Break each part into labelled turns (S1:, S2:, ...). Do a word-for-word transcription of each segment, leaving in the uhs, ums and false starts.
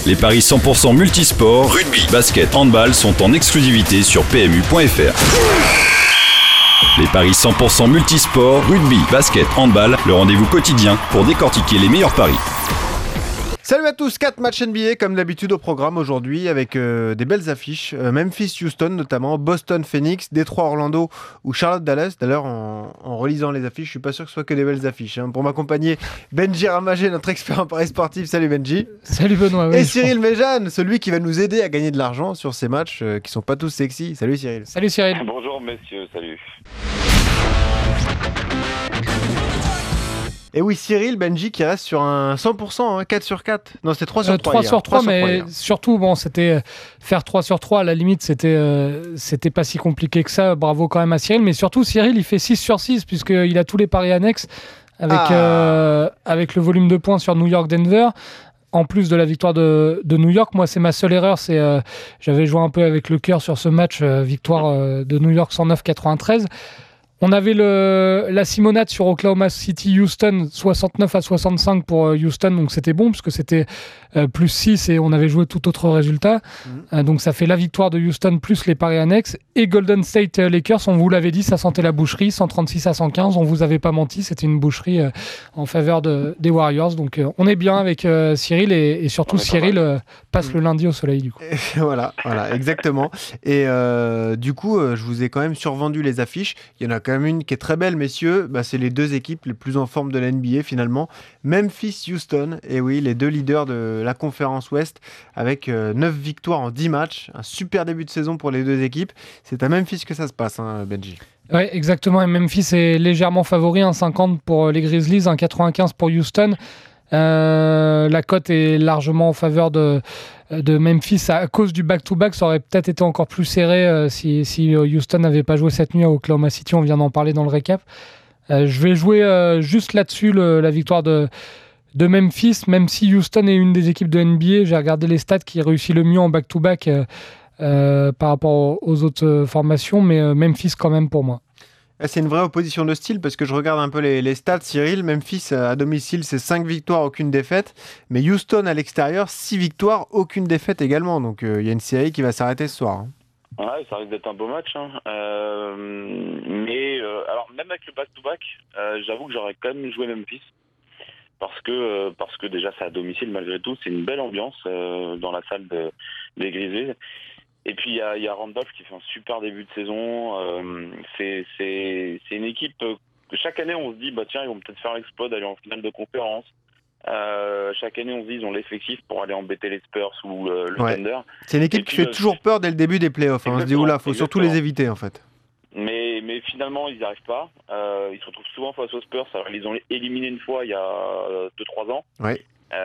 S1: Les paris cent pour cent multisport, rugby, basket, handball sont en exclusivité sur P M U point F R. Les paris cent pour cent multisport, rugby, basket, handball, le rendez-vous quotidien pour décortiquer les meilleurs paris.
S2: Salut à tous, quatre matchs N B A comme d'habitude au programme aujourd'hui avec euh, des belles affiches. Euh, Memphis-Houston notamment, Boston-Phoenix, Détroit-Orlando ou Charlotte-Dallas. D'ailleurs, en, en relisant les affiches, je suis pas sûr que ce soit que des belles affiches. Hein. Pour m'accompagner, Benji Ramagé, notre expert en paris sportif. Salut Benji.
S3: Salut Benoît. Oui,
S2: Et Cyril Méjeanne, celui qui va nous aider à gagner de l'argent sur ces matchs euh, qui sont pas tous sexy. Salut Cyril.
S3: Salut Cyril.
S4: Bonjour messieurs, salut.
S2: Et oui, Cyril, Benji qui reste sur un cent pour cent, hein, quatre sur quatre. Non, c'était trois sur trois.
S3: trois
S2: hier.
S3: sur trois,
S2: trois
S3: mais
S2: sur trois
S3: surtout, bon, c'était faire trois sur trois, à la limite, c'était, euh, c'était pas si compliqué que ça. Bravo quand même à Cyril. Mais surtout, Cyril, il fait six sur six, puisqu'il a tous les paris annexes avec,
S2: Ah.
S3: euh, avec le volume de points sur New York-Denver. En plus de la victoire de, de New York, moi, c'est ma seule erreur. C'est, euh, j'avais joué un peu avec le cœur sur ce match, euh, victoire euh, de New York cent neuf quatre-vingt-treize. On avait le, la Simonade sur Oklahoma City Houston, soixante-neuf à soixante-cinq pour Houston, donc c'était bon parce que c'était euh, plus six et on avait joué tout autre résultat. Mmh. Euh, donc ça fait la victoire de Houston plus les paris annexes. Et Golden State Lakers, on vous l'avait dit, ça sentait la boucherie, cent trente-six à cent quinze, on vous avait pas menti, c'était une boucherie euh, en faveur de, des Warriors. Donc euh, on est bien avec euh, Cyril et, et surtout Cyril euh, passe mmh. le lundi au soleil du coup.
S2: Et voilà, voilà, exactement. Et euh, du coup, euh, je vous ai quand même survendu les affiches. Il y en a quand même une qui est très belle, messieurs. Bah, c'est les deux équipes les plus en forme de la N B A finalement. Memphis-Houston, et oui, les deux leaders de la conférence Ouest avec euh, neuf victoires en dix matchs. Un super début de saison pour les deux équipes. C'est à Memphis que ça se passe, hein, Benji.
S3: Oui, exactement. Et Memphis est légèrement favori, un cinquante pour les Grizzlies, un quatre-vingt-quinze pour Houston. Euh, la cote est largement en faveur de, de Memphis à cause du back-to-back. Ça aurait peut-être été encore plus serré euh, si, si Houston n'avait pas joué cette nuit à Oklahoma City. On vient d'en parler dans le récap. Euh, je vais jouer euh, juste là-dessus le, la victoire de, de Memphis, même si Houston est une des équipes de N B A. J'ai regardé les stats qui réussit le mieux en back-to-back euh, euh, par rapport aux autres euh, formations, mais euh, Memphis quand même pour moi.
S2: C'est une vraie opposition de style parce que je regarde un peu les, les stats. Cyril, Memphis à domicile, c'est cinq victoires, aucune défaite. Mais Houston à l'extérieur, six victoires, aucune défaite également. Donc il euh, y a une série qui va s'arrêter ce soir. Hein.
S4: Ouais, ça risque d'être un beau match. Hein. Euh, mais euh, alors même avec le back-to-back, euh, j'avoue que j'aurais quand même joué Memphis. Parce que, euh, parce que déjà c'est à domicile malgré tout. C'est une belle ambiance euh, dans la salle de, des Grizzlies. Et puis il y a, y a Randolph qui fait un super début de saison. Euh, c'est, c'est, c'est une équipe que chaque année on se dit bah tiens ils vont peut-être faire l'exploit d'aller en finale de conférence. Euh, chaque année on se dit ils ont l'effectif pour aller embêter les Spurs ou le, le
S2: ouais.
S4: Thunder.
S2: C'est une équipe
S4: Et
S2: qui
S4: puis,
S2: fait euh, toujours peur dès le début des playoffs. Hein. On se dit oula, faut exactement. Surtout les éviter en fait.
S4: Mais, mais finalement ils n'y arrivent pas. Euh, ils se retrouvent souvent face aux Spurs. Alors, ils ont éliminé une fois il y a deux trois ans.
S2: Ouais.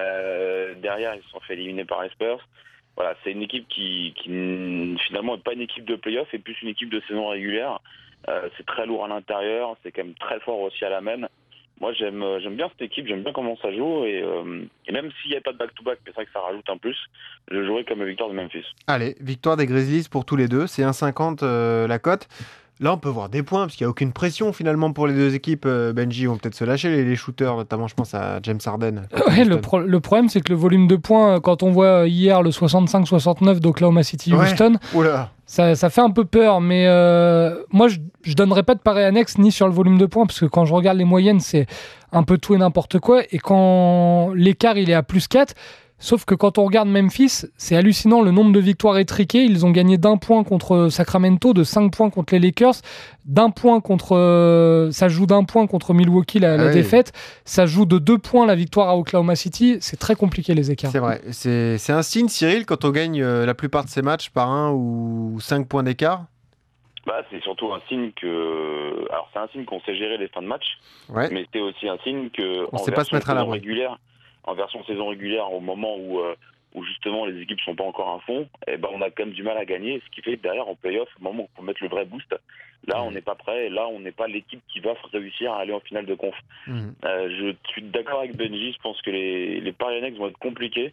S4: Euh, derrière ils se sont fait éliminer par les Spurs. Voilà, c'est une équipe qui, qui finalement n'est pas une équipe de play-off, et plus une équipe de saison régulière. Euh, c'est très lourd à l'intérieur, c'est quand même très fort aussi à la main. Moi, j'aime, j'aime bien cette équipe, j'aime bien comment ça joue. Et, euh, et même s'il n'y a pas de back-to-back, c'est vrai que ça rajoute un plus, je jouerai comme victoire de Memphis.
S2: Allez, victoire des Grizzlies pour tous les deux, c'est un cinquante euh, la cote. Là, on peut voir des points, parce qu'il n'y a aucune pression finalement pour les deux équipes. Benji vont peut-être se lâcher, les, les shooters, notamment je pense à James Harden.
S3: Ouais, le, pro- le problème, c'est que le volume de points, quand on voit hier le soixante-cinq soixante-neuf d'Oklahoma City Houston,
S2: ouais.
S3: ça, ça fait un peu peur. Mais euh, moi, je ne donnerais pas de pari annexe ni sur le volume de points, parce que quand je regarde les moyennes, c'est un peu tout et n'importe quoi. Et quand l'écart il est à plus quatre, sauf que quand on regarde Memphis, c'est hallucinant le nombre de victoires étriquées. Ils ont gagné d'un point contre Sacramento, de cinq points contre les Lakers, d'un point contre... Euh, ça joue d'un point contre Milwaukee, la, ah la oui. défaite. Ça joue de deux points la victoire à Oklahoma City. C'est très compliqué les écarts.
S2: C'est vrai. C'est, c'est un signe, Cyril, quand on gagne euh, la plupart de ces matchs par un ou cinq points d'écart.
S4: Bah, c'est surtout un signe que... Alors, c'est un signe qu'on sait gérer les fins de match,
S2: ouais.
S4: mais c'est aussi un signe que...
S2: On ne sait pas se mettre à l'abri.
S4: Régulière, en version saison régulière, au moment où, euh, où justement les équipes sont pas encore à fond, eh ben on a quand même du mal à gagner, ce qui fait que derrière en play-off, au moment où on peut mettre le vrai boost, là mmh. on n'est pas prêt, et là on n'est pas l'équipe qui va réussir à aller en finale de conf. Mmh. Euh, je suis d'accord avec Benji, je pense que les, les paris annexes vont être compliqués,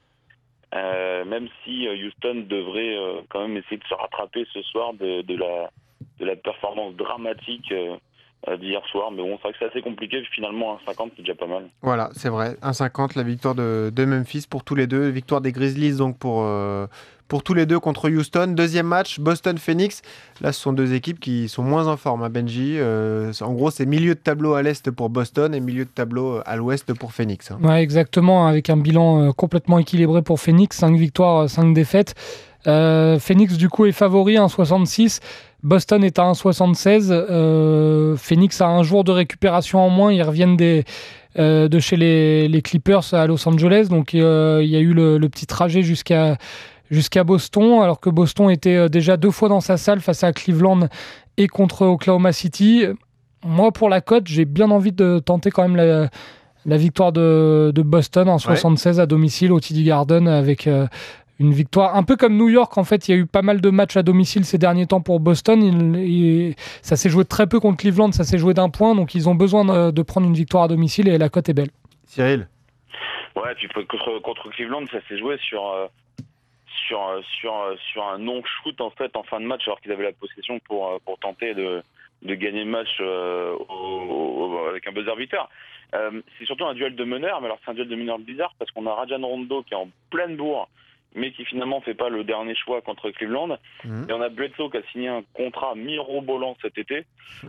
S4: euh, même si Houston devrait euh, quand même essayer de se rattraper ce soir de, de, la, de la performance dramatique euh, euh, d'hier soir. Mais bon, c'est vrai que c'est assez compliqué. Finalement, un cinquante, c'est déjà pas mal.
S2: Voilà, c'est vrai. un cinquante, la victoire de, de Memphis pour tous les deux. Victoire des Grizzlies donc pour, euh, pour tous les deux contre Houston. Deuxième match, Boston-Phoenix. Là, ce sont deux équipes qui sont moins en forme, hein, Benji. Euh, en gros, c'est milieu de tableau à l'est pour Boston et milieu de tableau à l'ouest pour Phoenix. Hein.
S3: Ouais, exactement, avec un bilan euh, complètement équilibré pour Phoenix. cinq victoires, cinq défaites. Euh, Phoenix, du coup, est favori, un virgule soixante-six. Boston est à un virgule soixante-seize. Euh, Phoenix a un jour de récupération en moins. Ils reviennent des, euh, de chez les, les Clippers à Los Angeles. Donc, euh, il y a eu le, le petit trajet jusqu'à, jusqu'à Boston, alors que Boston était déjà deux fois dans sa salle face à Cleveland et contre Oklahoma City. Moi, pour la cote, j'ai bien envie de tenter quand même la, la victoire de, de Boston en soixante-seize ouais. à domicile au T D Garden avec... Euh, une victoire, un peu comme New York, en fait, il y a eu pas mal de matchs à domicile ces derniers temps pour Boston. Il, il, ça s'est joué très peu contre Cleveland, ça s'est joué d'un point, donc ils ont besoin de, de prendre une victoire à domicile et la cote est belle.
S2: Cyril ?
S4: Ouais, puis contre, contre Cleveland, ça s'est joué sur, euh, sur, sur, sur un non-shoot en fait en fin de match, alors qu'ils avaient la possession pour, pour tenter de, de gagner le match euh, au, au, avec un buzzer beater. Euh, c'est surtout un duel de meneurs, mais alors c'est un duel de meneurs bizarre parce qu'on a Rajon Rondo qui est en pleine bourre, mais qui finalement fait pas le dernier choix contre Cleveland. Mmh. Et on a Bledsoe qui a signé un contrat mirobolant cet été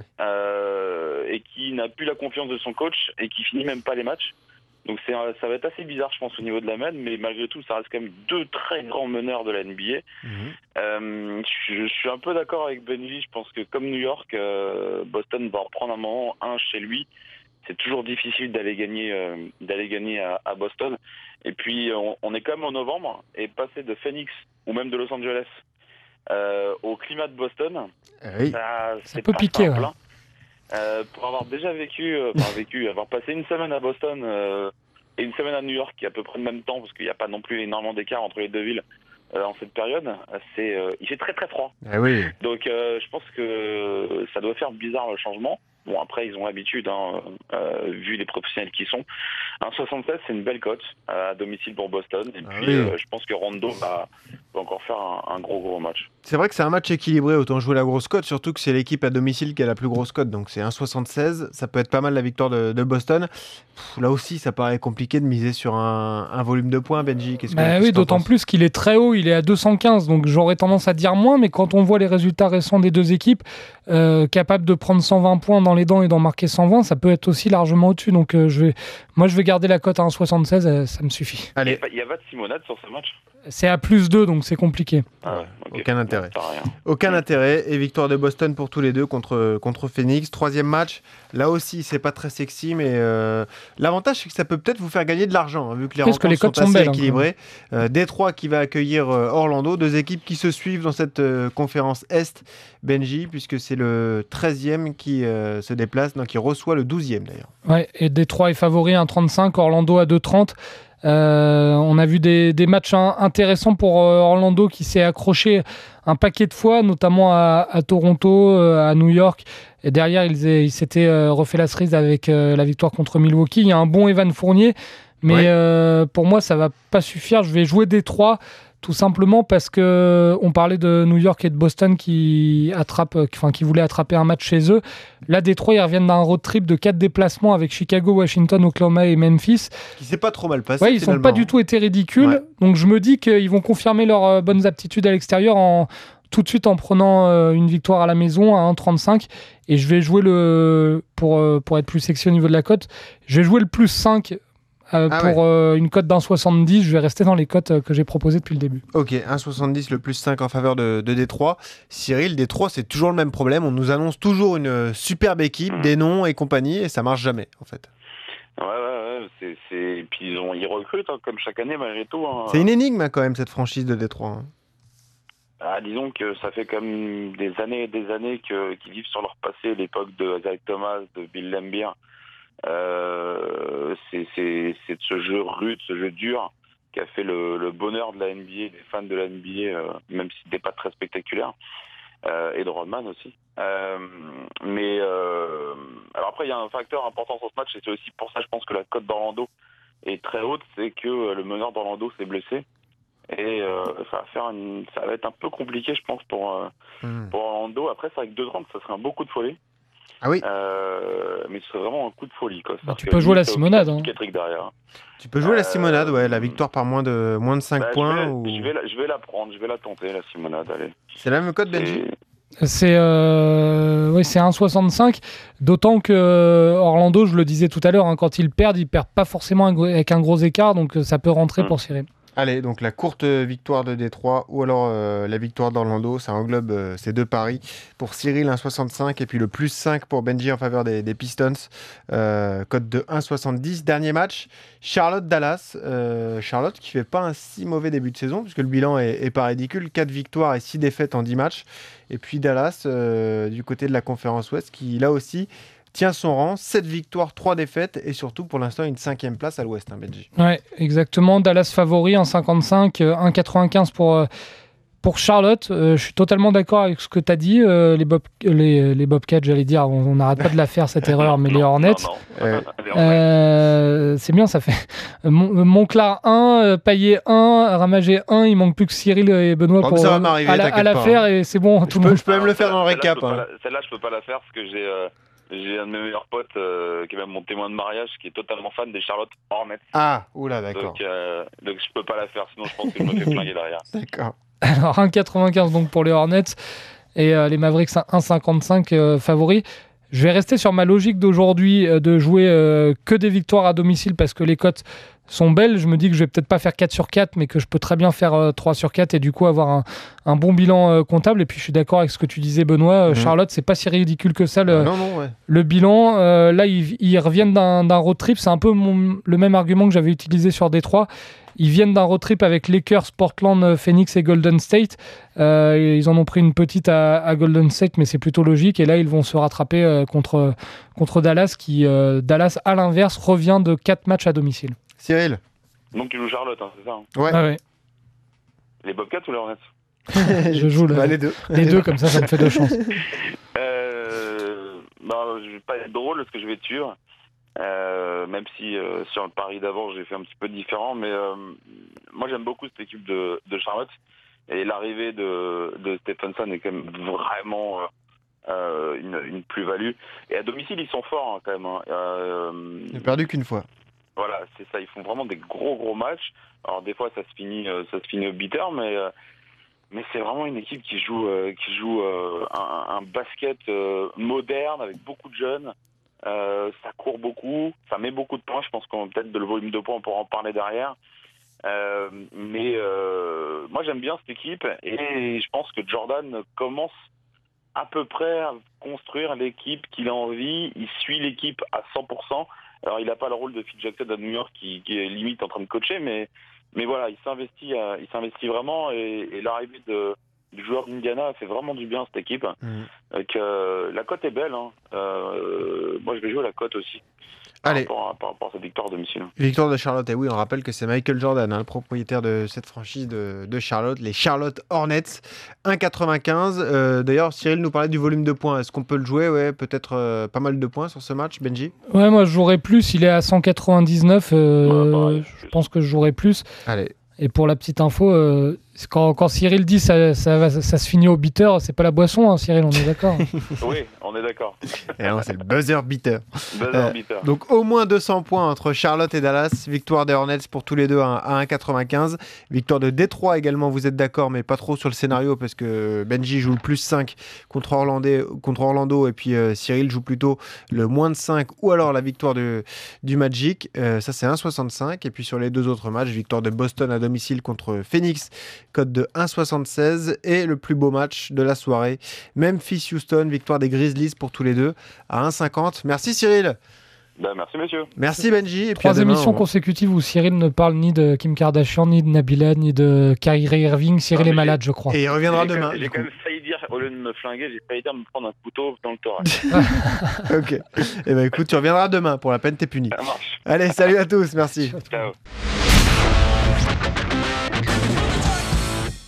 S4: euh, et qui n'a plus la confiance de son coach et qui finit même pas les matchs. Donc c'est, ça va être assez bizarre, je pense, au niveau de la M E N, mais malgré tout, ça reste quand même deux très grands meneurs de la N B A. Mmh. Euh, je, je suis un peu d'accord avec Benji, je pense que comme New York, euh, Boston va en prendre un moment, un chez lui. C'est toujours difficile d'aller gagner, euh, d'aller gagner à, à Boston. Et puis, on, on est quand même en novembre, et passer de Phoenix ou même de Los Angeles euh, au climat de Boston,
S2: oui.
S4: ça,
S3: c'est pas piqué. Ouais.
S4: Euh, pour avoir déjà vécu, euh, enfin, vécu, avoir passé une semaine à Boston euh, et une semaine à New York, qui est à peu près le même temps, parce qu'il n'y a pas non plus énormément d'écart entre les deux villes euh, en cette période, c'est, euh, il fait très très froid.
S2: Ah oui.
S4: Donc, euh, je pense que ça doit faire bizarre le changement. Bon, après, ils ont l'habitude, hein, euh, vu les professionnels qui sont. un virgule soixante-seize, c'est une belle cote à domicile pour Boston. Et ah puis, oui. euh, je pense que Rondo va, va encore faire un, un gros, gros match.
S2: C'est vrai que c'est un match équilibré, autant jouer la grosse cote, surtout que c'est l'équipe à domicile qui a la plus grosse cote. Donc, c'est un virgule soixante-seize. Ça peut être pas mal la victoire de, de Boston. Pff, là aussi, ça paraît compliqué de miser sur un, un volume de points, Benji. Qu'est-ce que,
S3: bah
S2: qu'est-ce
S3: oui,
S2: que
S3: d'autant plus qu'il est très haut. Il est à deux cent quinze. Donc, j'aurais tendance à dire moins. Mais quand on voit les résultats récents des deux équipes, euh, capables de prendre cent vingt points dans les dents et d'en marquer cent vingt, ça peut être aussi largement au-dessus. Donc, euh, je vais, moi, je vais garder la cote à un virgule soixante-seize, euh, ça me suffit.
S4: Allez. Il n'y a pas de Simonade sur ce match ?
S3: C'est à plus deux, donc c'est compliqué.
S4: Ah ouais, okay.
S2: Aucun intérêt. Aucun ouais. intérêt. Et victoire de Boston pour tous les deux contre, contre Phoenix. Troisième match. Là aussi, c'est pas très sexy, mais euh, l'avantage, c'est que ça peut peut-être vous faire gagner de l'argent, hein, vu que les rencontres que les sont, sont assez belles, équilibrées. Hein, euh, Détroit qui va accueillir euh, Orlando. Deux équipes qui se suivent dans cette euh, conférence Est, Benji, puisque c'est le treizième qui euh, se déplace, donc qui reçoit le douzième d'ailleurs.
S3: Ouais, et Détroit est favori à un virgule trente-cinq, Orlando à deux virgule trente. Euh, on a vu des, des matchs intéressants pour euh, Orlando qui s'est accroché un paquet de fois, notamment à, à Toronto, euh, à New York. Et derrière, ils, ils s'étaient euh, refait la cerise avec euh, la victoire contre Milwaukee. Il y a un bon Evan Fournier, mais ouais. euh, pour moi, ça va pas suffire. Je vais jouer Détroit. Tout simplement parce que on parlait de New York et de Boston qui attrapent, enfin qui voulaient attraper un match chez eux. Là, Détroit, ils reviennent d'un road trip de quatre déplacements avec Chicago, Washington, Oklahoma et Memphis.
S2: Qui s'est pas trop mal passé.
S3: Ouais, ils
S2: finalement.
S3: sont pas du tout été ridicules. Ouais. Donc je me dis qu'ils vont confirmer leurs euh, bonnes aptitudes à l'extérieur en tout de suite en prenant euh, une victoire à la maison à un virgule trente-cinq. Et je vais jouer le pour euh, pour être plus sexy au niveau de la cote. Je vais jouer le plus cinq. Euh, ah pour ouais. euh, une cote d'un virgule soixante-dix, je vais rester dans les cotes euh, que j'ai proposées depuis le début.
S2: Ok, un virgule soixante-dix, le plus cinq en faveur de, de Détroit. Cyril, Détroit, c'est toujours le même problème. On nous annonce toujours une superbe équipe, mmh. des noms et compagnie, et ça marche jamais, en fait.
S4: Ouais, ouais, ouais. C'est, c'est... Et puis ils, ont... ils recrutent, hein, comme chaque année, malgré tout. Hein.
S2: C'est une énigme, hein, quand même, cette franchise de Détroit. Hein.
S4: Ah, disons que ça fait comme des années et des années que, qu'ils vivent sur leur passé, l'époque de Isaiah Thomas, de Bill Laimbeer. Euh, c'est, c'est, c'est de ce jeu rude, ce jeu dur qui a fait le, le bonheur de la N B A, des fans de la N B A, euh, même si c'était pas très spectaculaire, euh, et de Rodman aussi. Euh, mais euh, alors après, il y a un facteur important sur ce match, et c'est aussi pour ça, je pense que la cote d'Orlando est très haute, c'est que le meneur d'Orlando s'est blessé. Et euh, ça va faire une, ça va être un peu compliqué, je pense, pour, euh, mmh. pour Orlando. Après, c'est vrai que deux trente, ça serait un beau coup de folie.
S2: Ah oui.
S4: Euh, mais ce serait vraiment un coup de folie. Quoi.
S3: Bah, tu peux jouer la Simonade. Hein.
S4: Derrière.
S2: Tu peux jouer
S4: euh,
S2: la Simonade, ouais, la victoire par moins de, moins de cinq
S4: bah,
S2: points.
S4: Je vais,
S2: ou...
S4: je, vais la, je vais la prendre, je vais la tenter, la Simonade. Allez.
S2: C'est la même code, Benji?
S3: C'est euh, oui, c'est un virgule soixante-cinq, d'autant que euh, Orlando, je le disais tout à l'heure, hein, quand ils perdent, ils perdent pas forcément un gros, avec un gros écart, donc euh, ça peut rentrer mmh. pour Cyril.
S2: Allez, donc la courte victoire de Détroit ou alors euh, la victoire d'Orlando, ça englobe euh, ces deux paris. Pour Cyril, un virgule soixante-cinq et puis le plus cinq pour Benji en faveur des, des Pistons. Euh, cote de un virgule soixante-dix. Dernier match, Charlotte-Dallas. Euh, Charlotte qui fait pas un si mauvais début de saison puisque le bilan est, est pas ridicule. quatre victoires et six défaites en dix matchs. Et puis Dallas, euh, du côté de la conférence Ouest, qui là aussi tient son rang, sept victoires, trois défaites et surtout pour l'instant une cinquième place à l'Ouest, hein, Benji.
S3: Ouais, exactement. Dallas favori en cinquante-cinq, un virgule quatre-vingt-quinze pour, euh, pour Charlotte. Euh, je suis totalement d'accord avec ce que tu as dit. Euh, les, Bob, les, les Bobcats, j'allais dire, on n'arrête pas de la faire cette erreur, mais les Hornets. Non, non. Euh, euh, c'est bien, ça fait. Monclar un, Payet un, Ramagé un, il manque plus que Cyril et Benoît
S2: donc
S3: pour
S2: ça va m'arriver,
S3: à la, à la
S2: pas,
S3: faire
S2: hein.
S3: Et c'est bon.
S2: Je
S3: tout
S2: peux,
S3: le
S2: je peux même le faire dans le récap.
S4: Celle-là,
S2: hein.
S4: je celle-là, je peux pas la faire parce que j'ai. Euh... J'ai un de mes meilleurs potes euh, qui est même mon témoin de mariage qui est totalement fan des Charlotte Hornets.
S2: Ah, oula, d'accord.
S4: Donc, euh, donc je peux pas la faire, sinon je pense que je me fais flinguer derrière.
S2: D'accord.
S3: Alors un virgule quatre-vingt-quinze donc pour les Hornets et euh, les Mavericks un virgule cinquante-cinq euh, favoris. Je vais rester sur ma logique d'aujourd'hui euh, de jouer euh, que des victoires à domicile parce que les cotes sont belles. Je me dis que je vais peut-être pas faire quatre sur quatre, mais que je peux très bien faire euh, trois sur quatre et du coup avoir un, un bon bilan euh, comptable. Et puis je suis d'accord avec ce que tu disais, Benoît. Euh, mmh. Charlotte, c'est pas si ridicule que ça le,
S2: ah non, non, ouais.
S3: le bilan. Euh, là, ils, ils reviennent d'un, d'un road trip. C'est un peu mon, le même argument que j'avais utilisé sur Détroit. Ils viennent d'un road trip avec Lakers, Portland, Phoenix et Golden State. Euh, ils en ont pris une petite à, à Golden State, mais c'est plutôt logique. Et là, ils vont se rattraper euh, contre, contre Dallas, qui, euh, Dallas, à l'inverse, revient de quatre matchs à domicile.
S2: Cyril.
S4: Donc tu joues Charlotte, hein, c'est ça hein
S2: ouais.
S3: Ah ouais.
S4: Les Bobcats ou les Hornets?
S3: Je joue le,
S2: bah, les deux.
S3: Les deux, comme ça, ça me fait deux chances.
S4: Euh, bah, je vais pas être drôle parce que je vais être sûr. Euh, même si euh, sur le pari d'avant j'ai fait un petit peu différent, mais euh, moi j'aime beaucoup cette équipe de, de Charlotte et l'arrivée de, de Stephenson est quand même vraiment euh, une, une plus-value. Et à domicile ils sont forts hein, quand même. Hein. Euh,
S2: ils n'ont perdu qu'une fois.
S4: Voilà, c'est ça. Ils font vraiment des gros gros matchs. Alors des fois ça se finit, euh, ça se finit au bitter, mais euh, mais c'est vraiment une équipe qui joue euh, qui joue euh, un, un basket euh, moderne avec beaucoup de jeunes. Euh, ça court beaucoup, ça met beaucoup de points. Je pense qu'on peut-être de le volume de points, on pourra en parler derrière. Euh, mais euh, moi j'aime bien cette équipe et je pense que Jordan commence à peu près à construire l'équipe qu'il a envie. Il suit l'équipe à cent pour cent. Alors il n'a pas le rôle de Phil Jackson à New York qui, qui est limite en train de coacher, mais mais voilà, il s'investit, euh, il s'investit vraiment et, et l'arrivée de du joueur d'Indiana fait vraiment du bien à cette équipe. Mmh. Donc, euh, la cote est belle. Hein. Euh, moi, je vais jouer la cote aussi.
S2: Allez.
S4: Par rapport à, par rapport à cette victoire à domicile.
S2: Victoire de Charlotte. Et oui, on rappelle que c'est Michael Jordan, hein, le propriétaire de cette franchise de, de Charlotte, les Charlotte Hornets. un virgule quatre-vingt-quinze. Euh, d'ailleurs, Cyril nous parlait du volume de points. Est-ce qu'on peut le jouer? Ouais, peut-être euh, pas mal de points sur ce match, Benji?
S3: Ouais, moi, je jouerais plus. Il est à cent quatre-vingt-dix-neuf. Euh, ouais, pareil, je pense que je jouerais plus.
S2: Allez.
S3: Et pour la petite info, euh, quand, quand Cyril dit ça, ça, va, ça, ça se finit au beater, c'est pas la boisson, hein, Cyril, on est d'accord.
S4: Oui, on est d'accord.
S2: Et non, c'est le buzzer beater.
S4: Buzzer
S2: euh,
S4: beater.
S2: Donc au moins deux cents points entre Charlotte et Dallas. Victoire des Hornets pour tous les deux à un virgule quatre-vingt-quinze. Victoire de Détroit également, vous êtes d'accord, mais pas trop sur le scénario parce que Benji joue le plus cinq contre Orlando, contre Orlando et puis euh, Cyril joue plutôt le moins de cinq ou alors la victoire de, du Magic. Euh, ça c'est un virgule soixante-cinq. Et puis sur les deux autres matchs, victoire de Boston à domicile contre Phoenix, cote de un virgule soixante-seize. Et le plus beau match de la soirée, Memphis-Houston, victoire des Grizzlies pour tous les deux à un virgule cinquante. Merci Cyril.
S4: Ben, merci messieurs.
S2: Merci Benji. Et
S3: Trois
S2: puis demain,
S3: émissions
S2: on...
S3: consécutives où Cyril ne parle ni de Kim Kardashian, ni de Nabila, ni de Kyrie Irving. Cyril non, est malade, je crois.
S2: Et il reviendra
S4: j'ai
S2: demain.
S4: J'ai quand même failli dire, au lieu de me flinguer, j'ai failli dire de me prendre un couteau dans le thorax.
S2: Ok. Et eh ben écoute, tu reviendras demain. Pour la peine, t'es puni.
S4: Ça marche.
S2: Allez, salut à tous. Merci.
S4: Ciao.